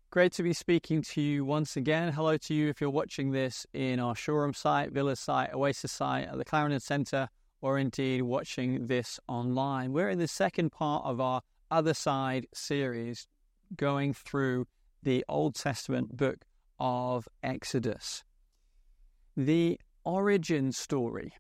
Great to be speaking to you once again. Hello to you if you're watching this in our Shoreham site, Villa site, Oasis site, at the Clarendon Centre, or indeed watching this online. We're in the second part of our Other Side series, going through the Old Testament book of Exodus. The origin story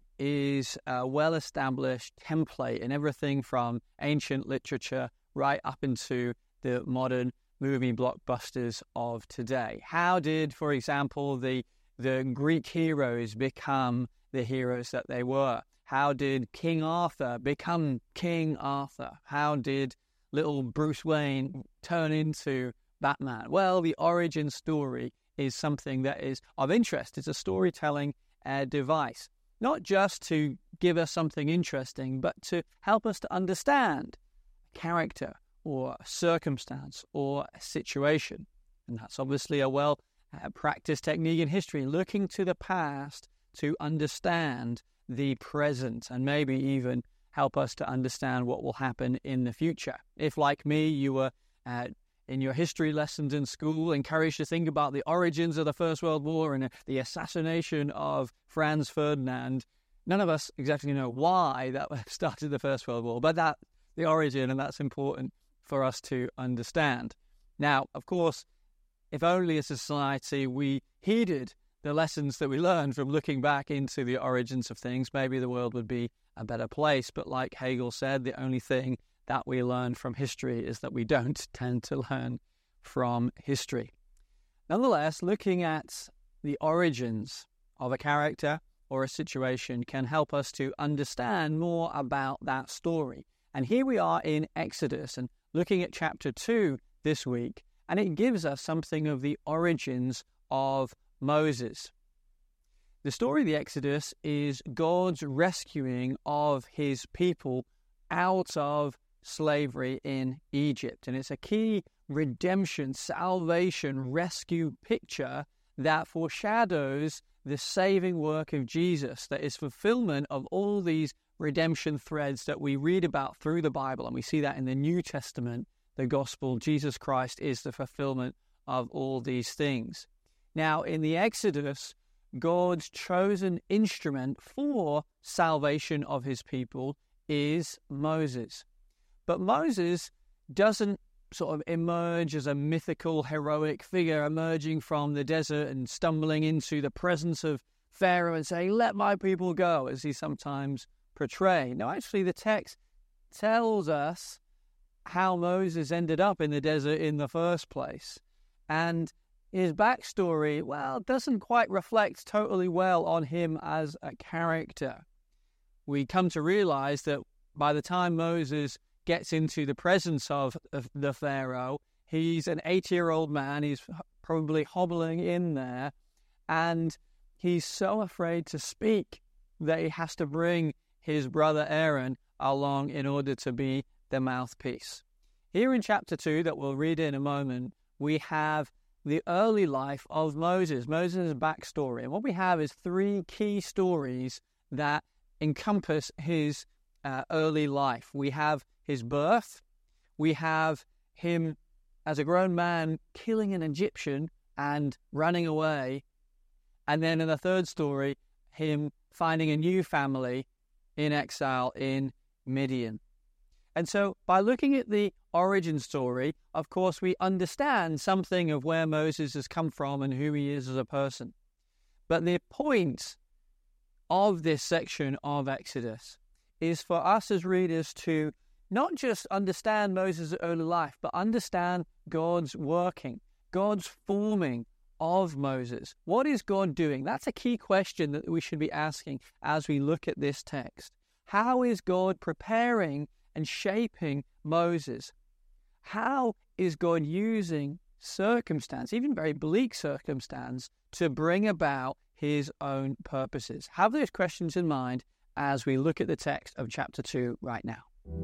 is a well-established template in everything from ancient literature right up into the modern movie blockbusters of today. How did, for example, the Greek heroes become the heroes that they were? How did King Arthur become King Arthur? How did little Bruce Wayne turn into Batman? Well, the origin story is something that is of interest. It's a storytelling device, not just to give us something interesting, but to help us to understand a character or a circumstance or a situation. And that's obviously a well-practiced technique in history, looking to the past to understand the present and maybe even help us to understand what will happen in the future. If, like me, you were in your history lessons in school encouraged to think about the origins of the First World War and the assassination of Franz Ferdinand, none of us exactly know why that started the First World War, but that's the origin, and that's important for us to understand. Now, of course, if only as a society we heeded the lessons that we learned from looking back into the origins of things, maybe the world would be a better place. But like Hegel said, the only thing that we learn from history is that we don't tend to learn from history. Nonetheless, looking at the origins of a character or a situation can help us to understand more about that story. And here we are in Exodus and looking at chapter 2 this week, and it gives us something of the origins of Moses. The story of the Exodus is God's rescuing of his people out of slavery in Egypt. And it's a key redemption, salvation, rescue picture that foreshadows the saving work of Jesus, that is fulfillment of all these redemption threads that we read about through the Bible. And we see that in the New Testament, the gospel. Jesus Christ is the fulfillment of all these things. Now, in the Exodus, God's chosen instrument for salvation of his people is Moses. But Moses doesn't sort of emerge as a mythical, heroic figure emerging from the desert and stumbling into the presence of Pharaoh and saying, "Let my people go," as he sometimes portrays. No, actually, the text tells us how Moses ended up in the desert in the first place. And his backstory, well, doesn't quite reflect totally well on him as a character. We come to realize that by the time Moses gets into the presence of the Pharaoh, he's an 80-year-old man. He's probably hobbling in there, and he's so afraid to speak that he has to bring his brother Aaron along in order to be the mouthpiece. Here in chapter 2, that we'll read in a moment, we have the early life of Moses, Moses' backstory. And what we have is 3 key stories that encompass his early life. We have his birth, we have him as a grown man killing an Egyptian and running away, and then in the third story, him finding a new family in exile in Midian. And so by looking at the origin story, of course, we understand something of where Moses has come from and who he is as a person. But the point of this section of Exodus is for us as readers to not just understand Moses' early life, but understand God's working, God's forming of Moses. What is God doing? That's a key question that we should be asking as we look at this text. How is God preparing and shaping Moses? How is God using circumstance, even very bleak circumstance, to bring about his own purposes? Have those questions in mind as we look at the text of chapter 2 right now.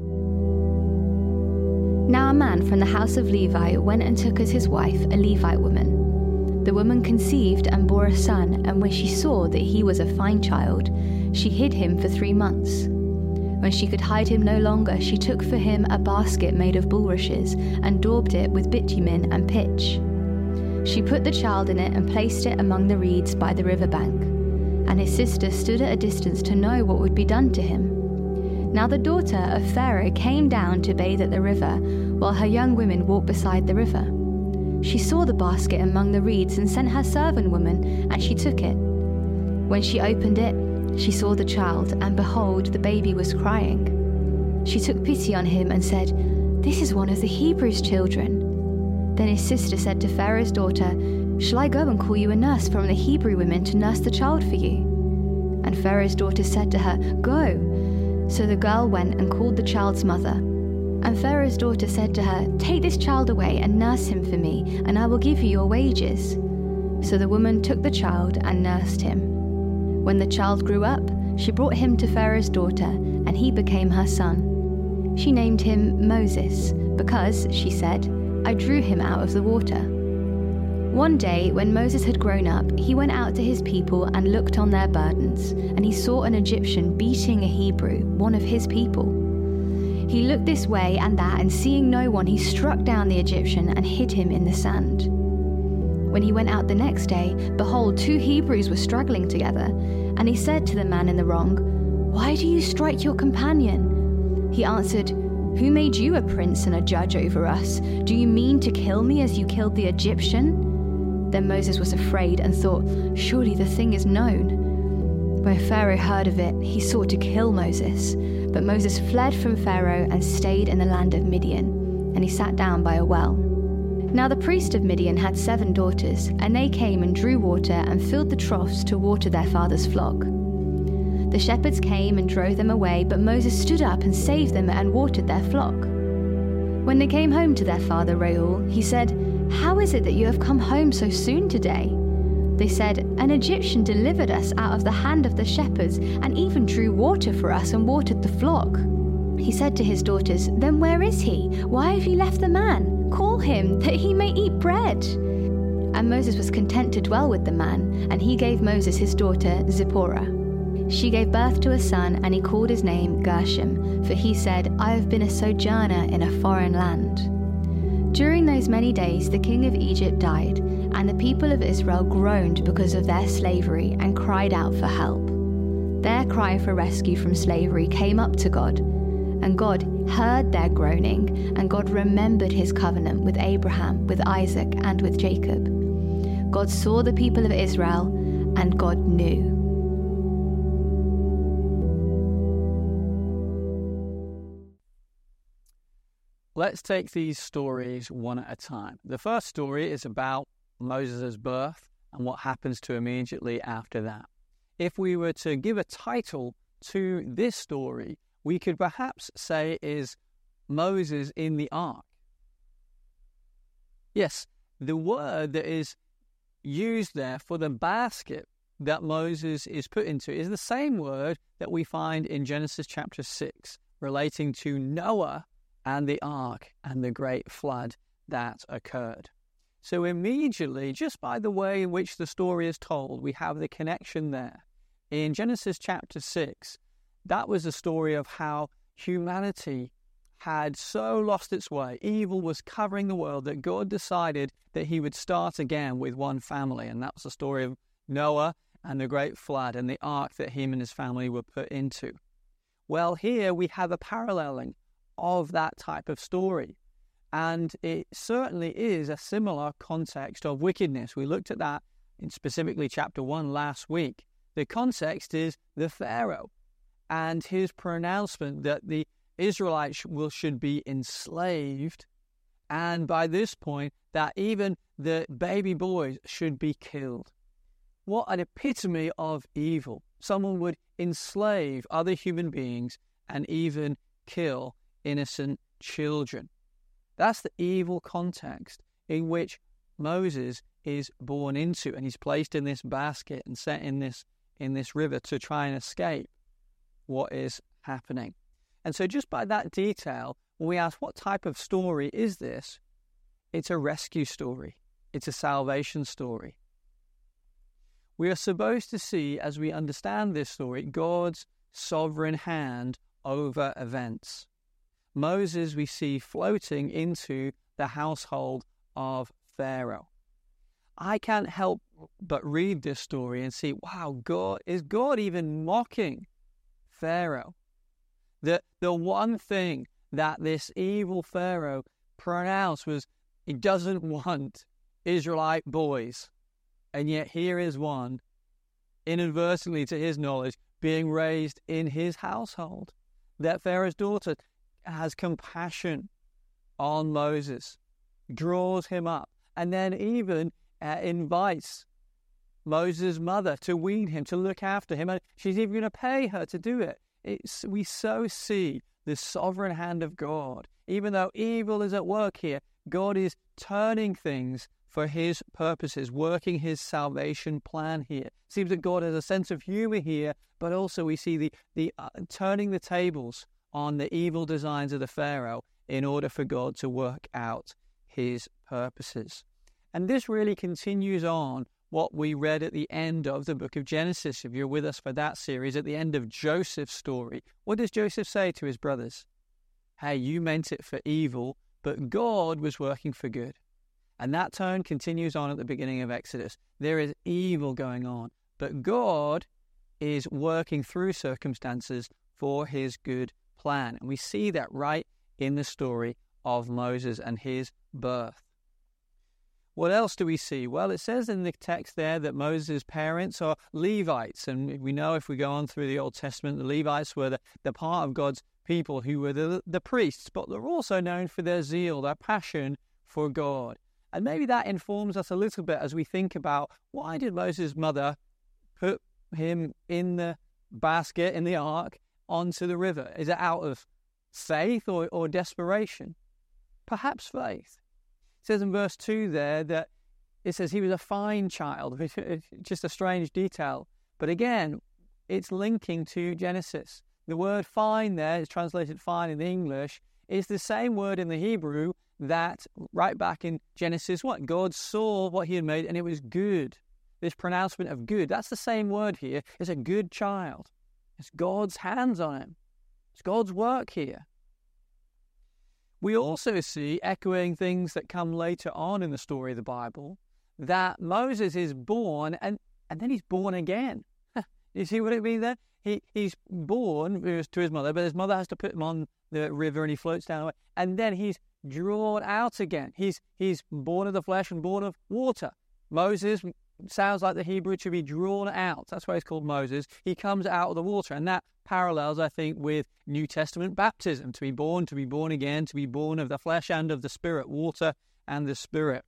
Now a man from the house of Levi went and took as his wife a Levite woman. The woman conceived and bore a son, and when she saw that he was a fine child, she hid him for 3 months. When she could hide him no longer, she took for him a basket made of bulrushes and daubed it with bitumen and pitch. She put the child in it and placed it among the reeds by the river bank. And his sister stood at a distance to know what would be done to him. Now the daughter of Pharaoh came down to bathe at the river, while her young women walked beside the river. She saw the basket among the reeds and sent her servant woman, and she took it. When she opened it, she saw the child, and behold, the baby was crying. She took pity on him and said, "This is one of the Hebrews' children." Then his sister said to Pharaoh's daughter, "Shall I go and call you a nurse from the Hebrew women to nurse the child for you?" And Pharaoh's daughter said to her, "Go." So the girl went and called the child's mother. And Pharaoh's daughter said to her, "Take this child away and nurse him for me, and I will give you your wages." So the woman took the child and nursed him. When the child grew up, she brought him to Pharaoh's daughter, and he became her son. She named him Moses, because, she said, "I drew him out of the water." One day, when Moses had grown up, he went out to his people and looked on their burdens, and he saw an Egyptian beating a Hebrew, one of his people. He looked this way and that, and seeing no one, he struck down the Egyptian and hid him in the sand. When he went out the next day, behold, 2 Hebrews were struggling together, and he said to the man in the wrong, "Why do you strike your companion?" He answered, "Who made you a prince and a judge over us? Do you mean to kill me as you killed the Egyptian?" Then Moses was afraid and thought, "Surely the thing is known." When Pharaoh heard of it, he sought to kill Moses. But Moses fled from Pharaoh and stayed in the land of Midian, and he sat down by a well. Now the priest of Midian had 7 daughters, and they came and drew water and filled the troughs to water their father's flock. The shepherds came and drove them away, but Moses stood up and saved them and watered their flock. When they came home to their father Reuel, he said, "How is it that you have come home so soon today?" They said, "An Egyptian delivered us out of the hand of the shepherds, and even drew water for us and watered the flock." He said to his daughters, "Then where is he? Why have you left the man? Call him, that he may eat bread." And Moses was content to dwell with the man, and he gave Moses his daughter Zipporah. She gave birth to a son, and he called his name Gershom, for he said, "I have been a sojourner in a foreign land." During those many days the king of Egypt died, and the people of Israel groaned because of their slavery and cried out for help. Their cry for rescue from slavery came up to God, and God heard their groaning, and God remembered his covenant with Abraham, with Isaac, and with Jacob. God saw the people of Israel, and God knew. Let's take these stories one at a time. The first story is about Moses' birth and what happens to him immediately after that. If we were to give a title to this story, we could perhaps say is Moses in the ark. Yes, the word that is used there for the basket that Moses is put into is the same word that we find in Genesis chapter 6 relating to Noah and the ark and the great flood that occurred. So immediately, just by the way in which the story is told, we have the connection there. In Genesis chapter 6, that was a story of how humanity had so lost its way. Evil was covering the world that God decided that he would start again with one family. And that was the story of Noah and the great flood and the ark that him and his family were put into. Well, here we have a paralleling of that type of story. And it certainly is a similar context of wickedness. We looked at that in specifically chapter 1 last week. The context is the Pharaoh and his pronouncement that the Israelites should be enslaved, and by this point that even the baby boys should be killed. What an epitome of evil. Someone would enslave other human beings and even kill innocent children. That's the evil context in which Moses is born into, and he's placed in this basket and set in this river to try and escape what is happening. And so just by that detail, when we ask what type of story is this, it's a rescue story. It's a salvation story. We are supposed to see, as we understand this story, God's sovereign hand over events. Moses we see floating into the household of Pharaoh. I can't help but read this story and see, wow, is God even mocking Pharaoh? The one thing that this evil Pharaoh pronounced was he doesn't want Israelite boys. And yet here is one, inadvertently to his knowledge, being raised in his household. That Pharaoh's daughter has compassion on Moses, draws him up, and then even invites Moses' mother to wean him, to look after him, and she's even going to pay her to do it. We so see the sovereign hand of God. Even though evil is at work here, God is turning things for his purposes, working his salvation plan here. It seems that God has a sense of humor here, but also we see the turning the tables on the evil designs of the Pharaoh in order for God to work out his purposes. And this really continues on what we read at the end of the book of Genesis. If you're with us for that series, at the end of Joseph's story, what does Joseph say to his brothers? Hey, you meant it for evil, but God was working for good. And that tone continues on at the beginning of Exodus. There is evil going on, but God is working through circumstances for his good plan. And we see that right in the story of Moses and his birth. What else do we see? Well, it says in the text there that Moses' parents are Levites. And we know if we go on through the Old Testament, the Levites were the part of God's people who were the priests, but they're also known for their zeal, their passion for God. And maybe that informs us a little bit as we think about why did Moses' mother put him in the basket, in the ark, onto the river? Is it out of faith or desperation? Perhaps faith. It says in verse 2 there that it says he was a fine child. It's just a strange detail. But again, it's linking to Genesis. The word fine there is translated fine in the English. Is the same word in the Hebrew that right back in Genesis, what? God saw what he had made and it was good. This pronouncement of good, that's the same word here. It's a good child. It's God's hands on him. It's God's work here. We also see, echoing things that come later on in the story of the Bible, that Moses is born and then he's born again. You see what it means there? He's born to his mother, but his mother has to put him on the river and he floats down away. And then he's drawn out again. He's born of the flesh and born of water. Moses sounds like the Hebrew to be drawn out. That's why he's called Moses. He comes out of the water. And that parallels, I think, with New Testament baptism. To be born again, to be born of the flesh and of the Spirit, water and the Spirit.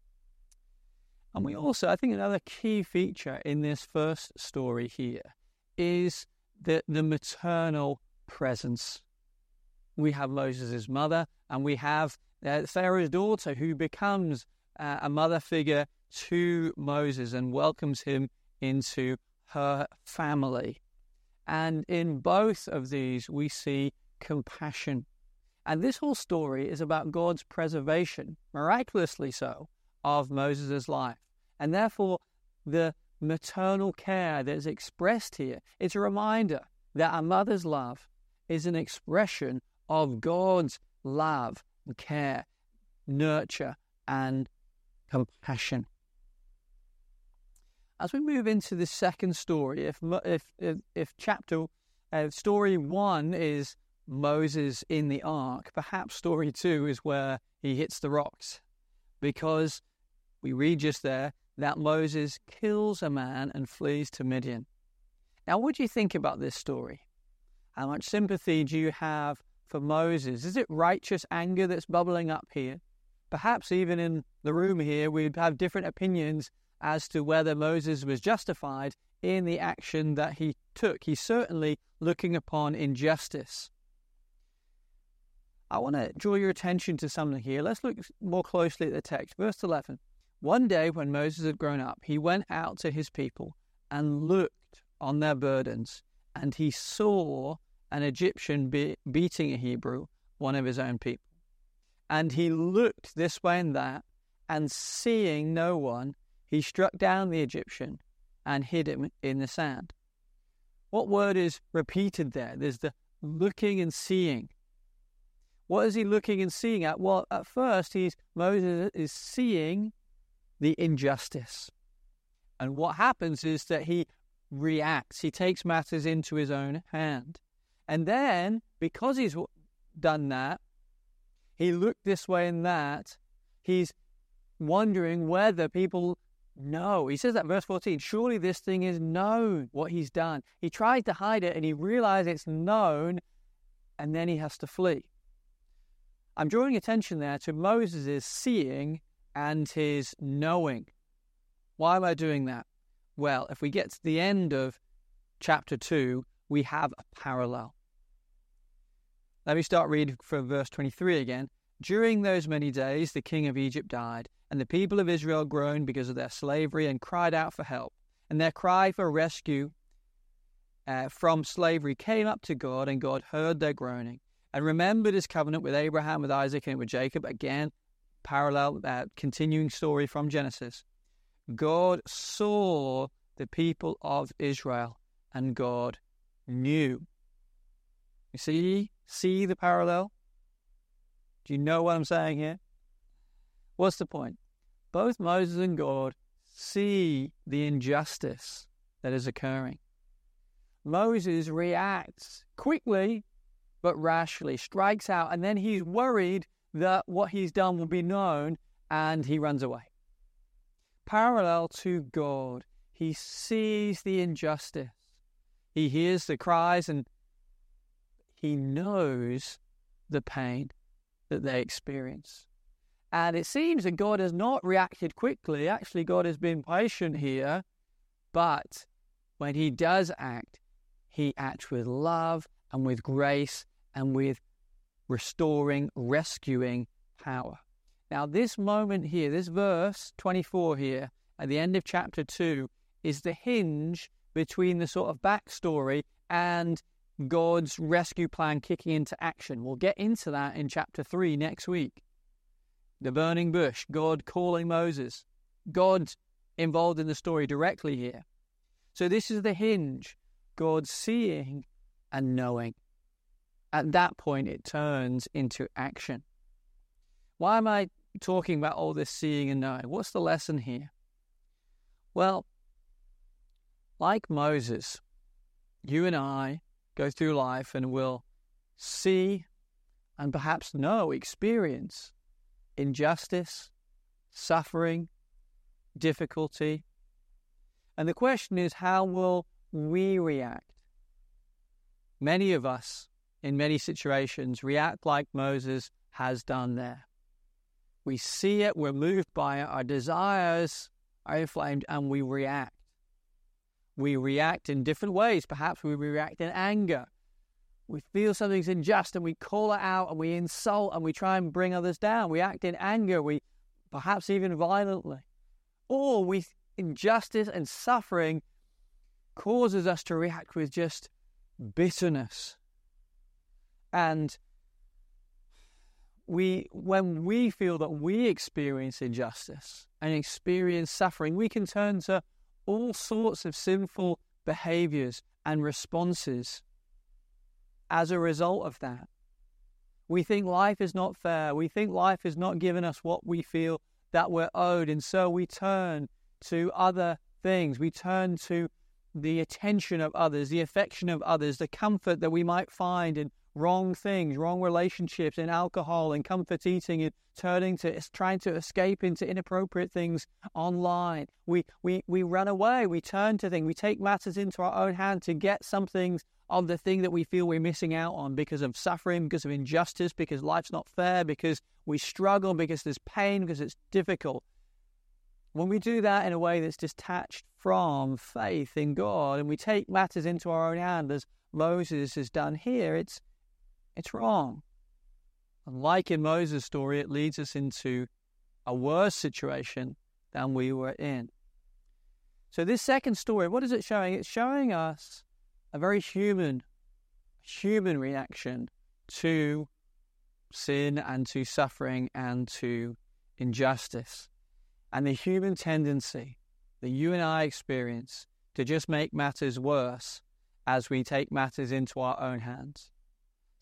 And we also, I think another key feature in this first story here is the maternal presence. We have Moses' mother and we have Pharaoh's daughter who becomes a mother figure to Moses and welcomes him into her family. And in both of these we see compassion. And this whole story is about God's preservation, miraculously so, of Moses' life. And therefore the maternal care that is expressed here, it's a reminder that a mother's love is an expression of God's love and care, nurture and compassion. As we move into the second story, if story 1 is Moses in the ark, perhaps story 2 is where he hits the rocks, because we read just there that Moses kills a man and flees to Midian. Now, what do you think about this story? How much sympathy do you have for Moses? Is it righteous anger that's bubbling up here? Perhaps even in the room here, we'd have different opinions as to whether Moses was justified in the action that he took. He's certainly looking upon injustice. I want to draw your attention to something here. Let's look more closely at the text. Verse 11. One day when Moses had grown up, he went out to his people and looked on their burdens, and he saw an Egyptian beating a Hebrew, one of his own people. And he looked this way and that, and seeing no one, he struck down the Egyptian and hid him in the sand. What word is repeated there? There's the looking and seeing. What is he looking and seeing at? Well, at first, Moses is seeing the injustice. And what happens is that he reacts. He takes matters into his own hand. And then, because he's done that, he looked this way and that, he's wondering whether people know. He says that in verse 14, surely this thing is known, what he's done. He tried to hide it and he realized it's known, and then he has to flee. I'm drawing attention there to Moses' seeing and his knowing. Why am I doing that? Well, if we get to the end of chapter 2, we have a parallel. Let me start reading from verse 23 again. During those many days, the king of Egypt died, and the people of Israel groaned because of their slavery and cried out for help. And their cry for rescue from slavery came up to God, and God heard their groaning and remembered his covenant with Abraham, with Isaac, and with Jacob. Again, parallel, continuing story from Genesis. God saw the people of Israel, and God knew. You see the parallel? Do you know what I'm saying here? What's the point? Both Moses and God see the injustice that is occurring. Moses reacts quickly but rashly, strikes out, and then he's worried that what he's done will be known, and he runs away. Parallel to God, he sees the injustice. He hears the cries, and he knows the pain that they experience. And it seems that God has not reacted quickly. Actually, God has been patient here. But when he does act, he acts with love and with grace and with restoring, rescuing power. Now, this moment here, this verse 24 here, at the end of chapter 2, is the hinge between the sort of backstory and God's rescue plan kicking into action. We'll get into that in chapter 3 next week. The burning bush, God calling Moses. God's involved in the story directly here. So this is the hinge, God seeing and knowing. At that point, it turns into action. Why am I talking about all this seeing and knowing? What's the lesson here? Well, like Moses, you and I go through life and will see and perhaps know, experience injustice, suffering, difficulty. And the question is, how will we react? Many of us, in many situations, react like Moses has done there. We see it, we're moved by it, our desires are inflamed, and we react. We react in different ways. Perhaps we react in anger. We feel something's unjust and we call it out and we insult and we try and bring others down. We act in anger, we perhaps even violently. Or injustice and suffering causes us to react with just bitterness. And when we feel that we experience injustice and experience suffering, we can turn to all sorts of sinful behaviors and responses as a result of that. We think life is not fair. We think life has not given us what we feel that we're owed. And so we turn to other things. We turn to the attention of others, the affection of others, the comfort that we might find in wrong things, wrong relationships, in alcohol, in comfort eating, and trying to escape into inappropriate things online. We run away. We turn to things. We take matters into our own hand to get something of the thing that we feel we're missing out on because of suffering, because of injustice, because life's not fair, because we struggle, because there's pain, because it's difficult. When we do that in a way that's detached from faith in God, and we take matters into our own hand, as Moses has done here, it's wrong. And like in Moses' story, it leads us into a worse situation than we were in. So this second story, what is it showing? It's showing us a very human reaction to sin and to suffering and to injustice. And the human tendency that you and I experience to just make matters worse as we take matters into our own hands.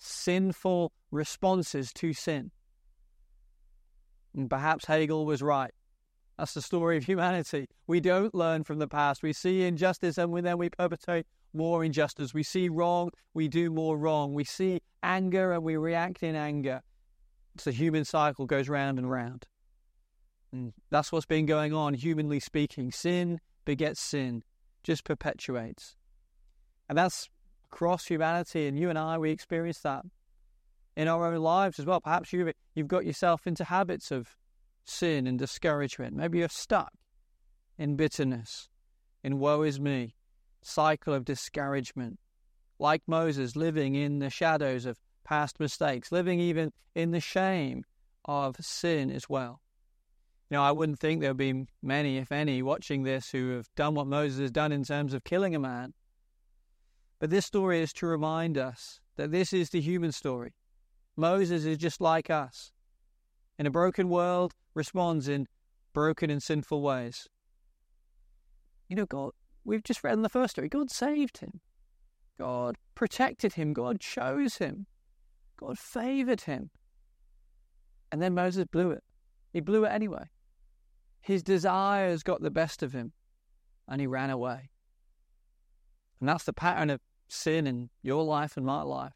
sinful responses to sin. And perhaps Hegel was right. That's the story of humanity. We don't learn from the past. We see injustice and then we perpetrate more injustice. We see wrong, we do more wrong. We see anger and we react in anger. It's the human cycle, goes round and round. And that's what's been going on, humanly speaking. Sin begets sin, just perpetuates. And that's across humanity, and you and I, we experience that in our own lives as well. Perhaps you've got yourself into habits of sin and discouragement. Maybe you're stuck in bitterness, in woe is me, cycle of discouragement. Like Moses, living in the shadows of past mistakes, living even in the shame of sin as well. You know, I wouldn't think there would be many, if any, watching this who have done what Moses has done in terms of killing a man. But this story is to remind us that this is the human story. Moses is just like us. In a broken world, responds in broken and sinful ways. You know, God, we've just read in the first story, God saved him. God protected him. God chose him. God favored him. And then Moses blew it. He blew it anyway. His desires got the best of him, and he ran away. And that's the pattern of sin in your life and my life.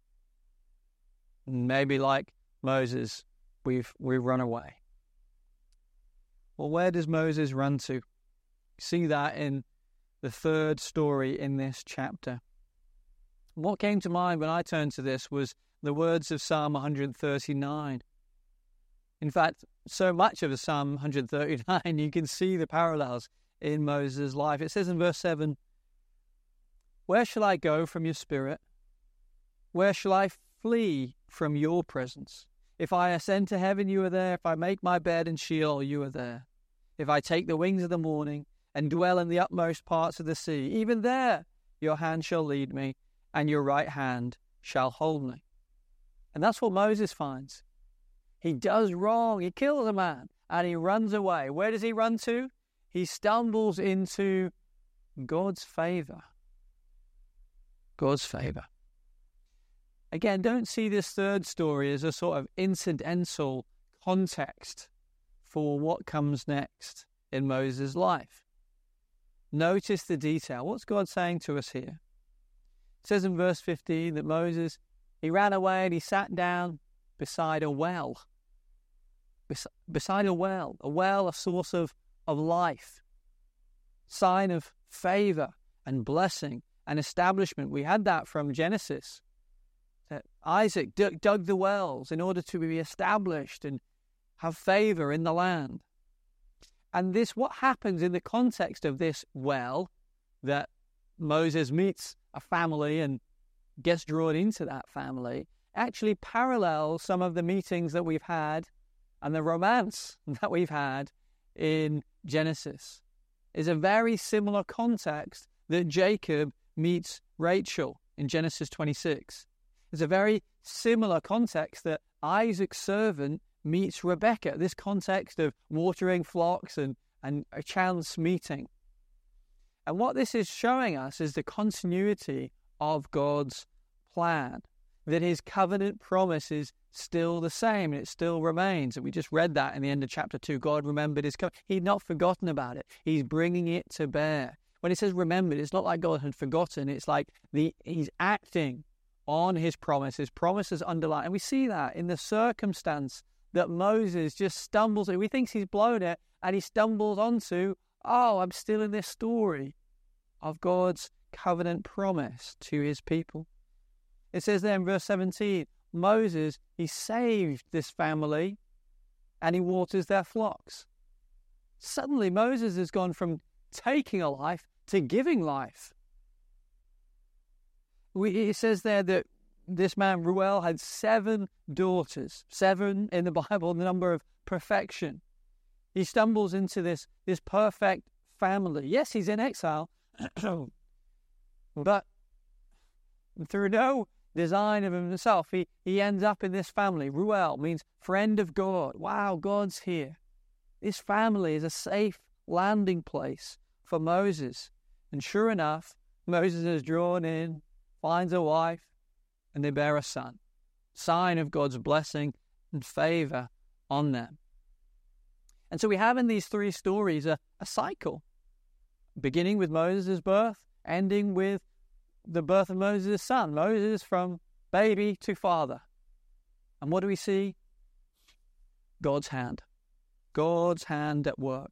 And maybe like Moses, we've run away. Well, where does Moses run to? You see that in the third story in this chapter. What came to mind when I turned to this was the words of Psalm 139. In fact, so much of the Psalm 139, you can see the parallels in Moses' life. It says in verse 7, "Where shall I go from your spirit? Where shall I flee from your presence? If I ascend to heaven, you are there. If I make my bed in Sheol, you are there. If I take the wings of the morning and dwell in the utmost parts of the sea, even there your hand shall lead me, and your right hand shall hold me." And that's what Moses finds. He does wrong. He kills a man, and he runs away. Where does he run to? He stumbles into God's favor. God's favor. Again, don't see this third story as a sort of incidental context for what comes next in Moses' life. Notice the detail. What's God saying to us here? It says in verse 15 that Moses, he ran away and he sat down beside a well. Beside a well, a source of life, sign of favor and blessing and establishment. We had that from Genesis. That Isaac dug the wells in order to be established and have favor in the land. And this, what happens in the context of this well, that Moses meets a family and gets drawn into that family, actually parallels some of the meetings that we've had and the romance that we've had in Genesis. Is a very similar context that Jacob meets Rachel in Genesis 26. It's a very similar context that Isaac's servant meets Rebekah, this context of watering flocks and a chance meeting. And what this is showing us is the continuity of God's plan, that his covenant promise is still the same and it still remains. And we just read that in the end of chapter 2. God remembered his covenant. He'd not forgotten about it. He's bringing it to bear. When it says remembered, it's not like God had forgotten. It's like he's acting on his promise. His promise is underlined. And we see that in the circumstance that Moses just stumbles in. He thinks he's blown it and he stumbles onto, I'm still in this story of God's covenant promise to his people. It says there in verse 17, Moses, he saved this family and he waters their flocks. Suddenly Moses has gone from taking a life to giving life. It says there that this man, Reuel, had 7 daughters. 7 in the Bible, the number of perfection. He stumbles into this perfect family. Yes, he's in exile, but through no design of himself, he ends up in this family. Reuel means friend of God. Wow, God's here. This family is a safe landing place for Moses. And sure enough, Moses is drawn in, finds a wife, and they bear a son, sign of God's blessing and favor on them. And so we have in these three stories a cycle, beginning with Moses' birth, ending with the birth of Moses' son. Moses from baby to father. And what do we see? God's hand. God's hand at work.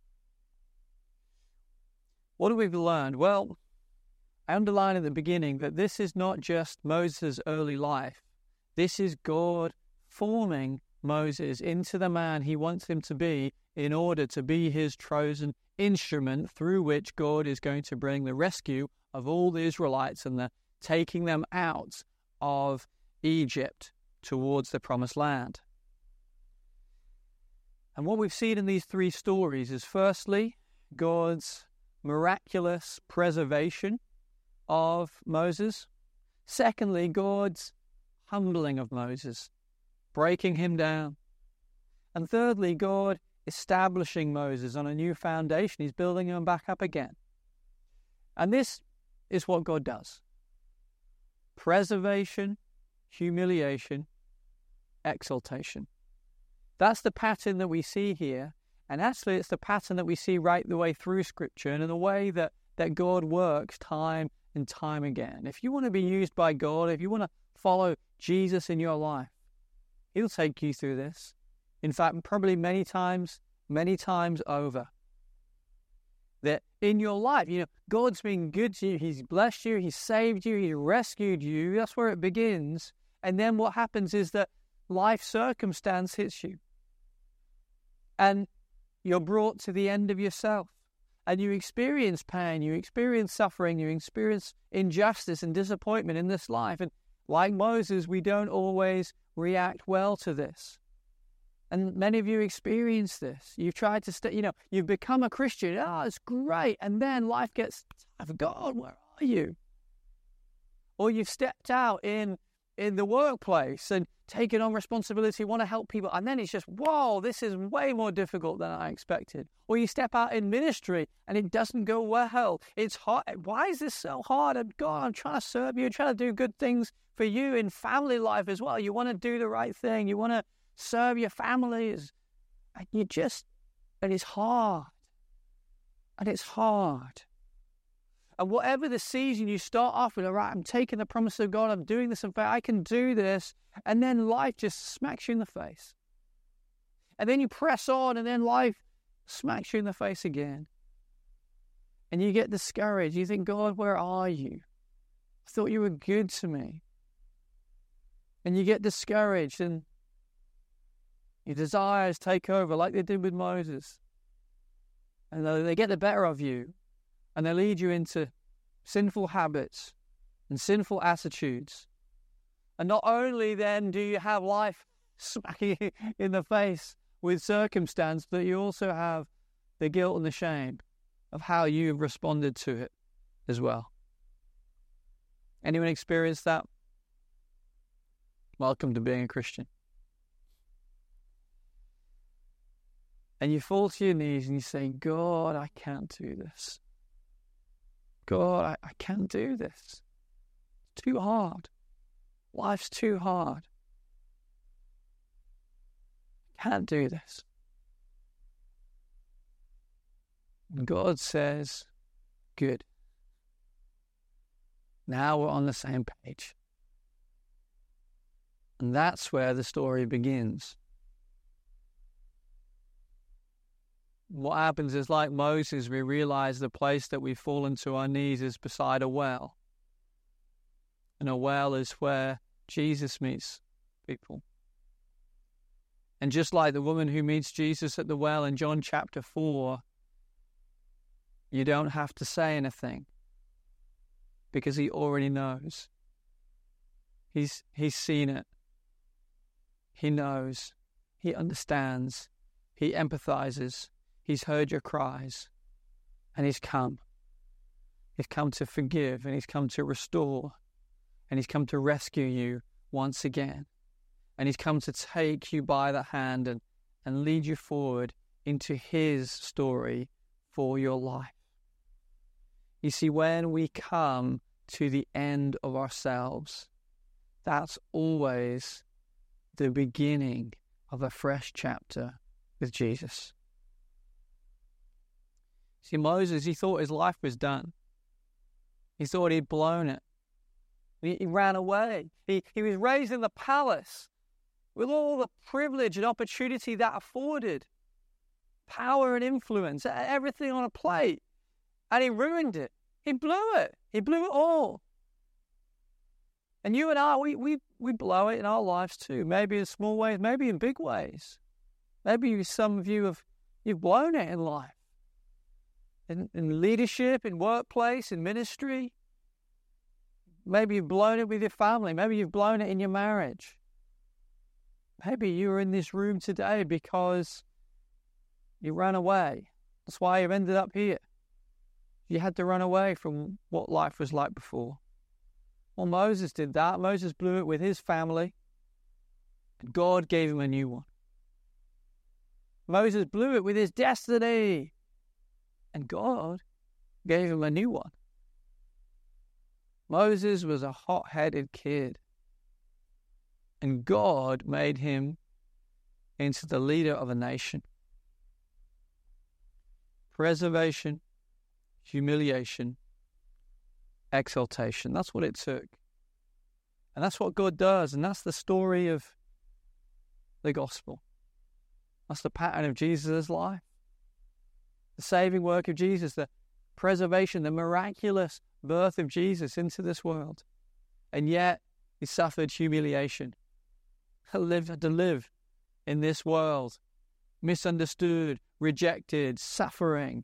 What have we learned? Well, I underlined at the beginning that this is not just Moses' early life. This is God forming Moses into the man he wants him to be in order to be his chosen instrument through which God is going to bring the rescue of all the Israelites and the taking them out of Egypt towards the promised land. And what we've seen in these three stories is firstly, God's miraculous preservation of Moses. Secondly, God's humbling of Moses, breaking him down. And thirdly, God establishing Moses on a new foundation. He's building him back up again. And this is what God does. Preservation, humiliation, exaltation. That's the pattern that we see here. And actually it's the pattern that we see right the way through Scripture and in the way that God works time and time again. If you want to be used by God, if you want to follow Jesus in your life, He'll take you through this. In fact, probably many times over. That in your life, God's been good to you. He's blessed you. He's saved you. He's rescued you. That's where it begins. And then what happens is that life circumstance hits you. And you're brought to the end of yourself. And you experience pain. You experience suffering. You experience injustice and disappointment in this life. And like Moses, we don't always react well to this. And many of you experience this. You've tried to stay, you've become a Christian. Oh, it's great. And then life gets tough. God, where are you? Or you've stepped out in the workplace and taken on responsibility, want to help people. And then it's just, whoa, this is way more difficult than I expected. Or you step out in ministry and it doesn't go well. It's hard. Why is this so hard? And God, I'm trying to serve you, trying to do good things for you in family life as well. You want to do the right thing. You want to serve your families. And it's hard. And it's hard. And whatever the season you start off with, all right, I'm taking the promise of God, I'm doing this, in fact, I can do this. And then life just smacks you in the face. And then you press on, and then life smacks you in the face again. And you get discouraged. You think, God, where are you? I thought you were good to me. And you get discouraged, and your desires take over like they did with Moses. And they get the better of you. And they lead you into sinful habits and sinful attitudes. And not only then do you have life smacking you in the face with circumstance, but you also have the guilt and the shame of how you've responded to it as well. Anyone experienced that? Welcome to being a Christian. And you fall to your knees and you say, God, I can't do this. God, I can't do this. It's too hard. Life's too hard. I can't do this. And God says, good. Now we're on the same page. And that's where the story begins. What happens is, like Moses, we realize the place that we've fallen to our knees is beside a well. And a well is where Jesus meets people. And just like the woman who meets Jesus at the well in John chapter 4, you don't have to say anything because he already knows. He's seen it. He knows. He understands. He empathizes. He's heard your cries, and He's come. He's come to forgive, and He's come to restore, and He's come to rescue you once again. And He's come to take you by the hand and lead you forward into His story for your life. You see, when we come to the end of ourselves, That's always the beginning of a fresh chapter with Jesus. See, Moses, he thought his life was done. He thought he'd blown it. He ran away. He was raised in the palace with all the privilege and opportunity that afforded. Power and influence, everything on a plate. And he ruined it. He blew it. He blew it all. And you and I, we blow it in our lives too. Maybe in small ways, maybe in big ways. Maybe some of you you've blown it in life. In leadership, in workplace, in ministry. Maybe you've blown it with your family. Maybe you've blown it in your marriage. Maybe you're in this room today because you ran away. That's why you've ended up here. You had to run away from what life was like before. Well, Moses did that. Moses blew it with his family, and God gave him a new one. Moses blew it with his destiny, and God gave him a new one. Moses was a hot-headed kid, and God made him into the leader of a nation. Preservation, humiliation, exaltation. That's what it took. And that's what God does. And that's the story of the gospel. That's the pattern of Jesus' life. The saving work of Jesus, the preservation, the miraculous birth of Jesus into this world. And yet, he suffered humiliation. Had to live in this world, misunderstood, rejected, suffering.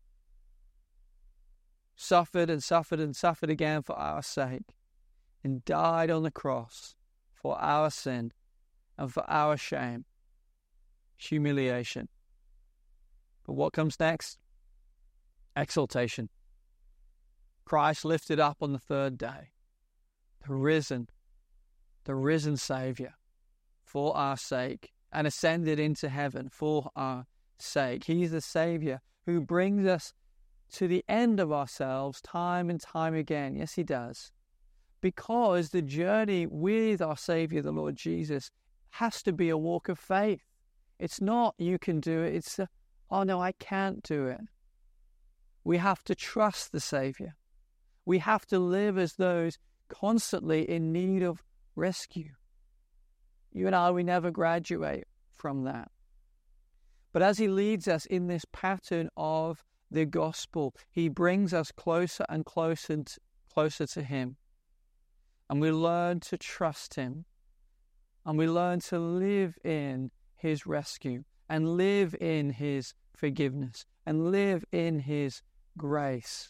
Suffered and suffered and suffered again for our sake, and died on the cross for our sin and for our shame, humiliation. But what comes next? Exaltation. Christ lifted up on the third day, the risen Saviour for our sake, and ascended into heaven for our sake. He's the Saviour who brings us to the end of ourselves time and time again. Yes, he does. Because the journey with our Saviour, the Lord Jesus, has to be a walk of faith. It's not, you can do it. It's, oh no, I can't do it. We have to trust the Saviour. We have to live as those constantly in need of rescue. You and I, we never graduate from that. But as he leads us in this pattern of the gospel, he brings us closer and closer to him. And we learn to trust him. And we learn to live in his rescue and live in his forgiveness and live in his grace.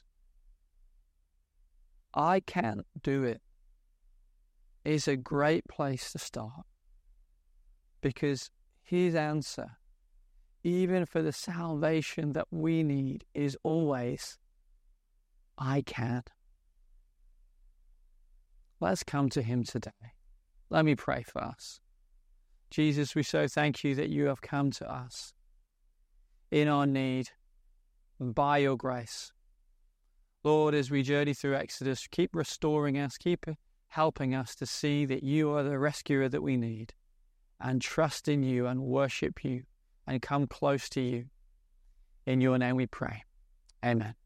I can't do it is a great place to start, because his answer, even for the salvation that we need, is always, I can. Let's come to him today. Let me pray for us. Jesus, we so thank you that you have come to us in our need and by your grace. Lord, as we journey through Exodus, keep restoring us, keep helping us to see that you are the rescuer that we need, and trust in you and worship you and come close to you. In your name we pray. Amen.